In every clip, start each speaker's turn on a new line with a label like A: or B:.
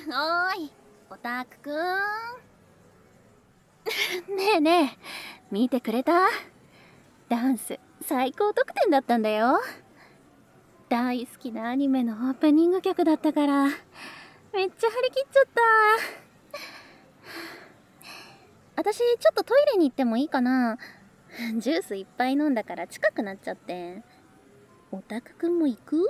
A: おーい、オタクくん。ねえねえ、見てくれた？ダンス最高得点だったんだよ。大好きなアニメのオープニング曲だったから、めっちゃ張り切っちゃった。私ちょっとトイレに行ってもいいかな？ジュースいっぱい飲んだから近くなっちゃって。オタクくんも行く？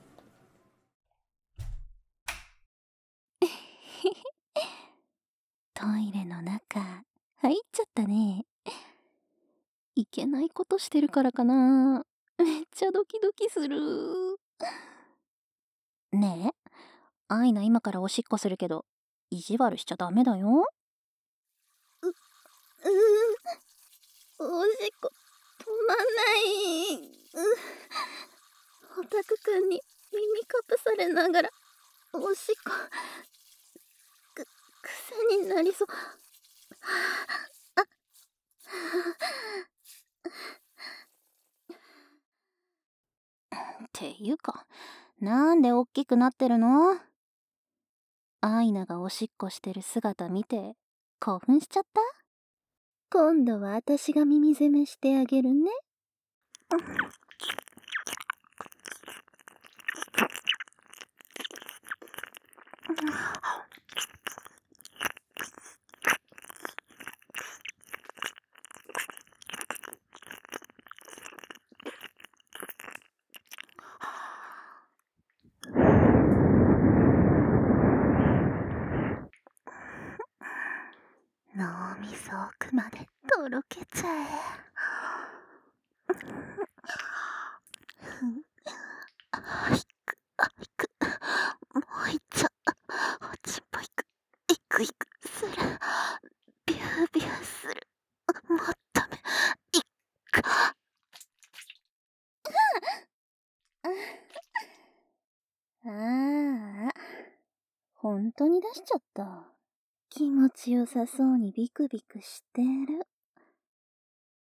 A: トイレの中入っちゃったね。いけないことしてるからかな。めっちゃドキドキする。ねえ、アイナ今からおしっこするけど、意地悪しちゃダメだよ。おしっこ止まんない。オタクくんに耳かぶされながらおしっこ癖になりそう。っていうか、なんでおっきくなってるの？アイナがおしっこしてる姿見て興奮しちゃった？今度は私が耳攻めしてあげるね。脳みそ奥までとろけちゃえ。あいくあいく、もういっちゃおちんぽいくいくいくする、ビュービューする、もっとめいく。ああ、ほんとに出しちゃった。気持ちよさそうにビクビクしてる。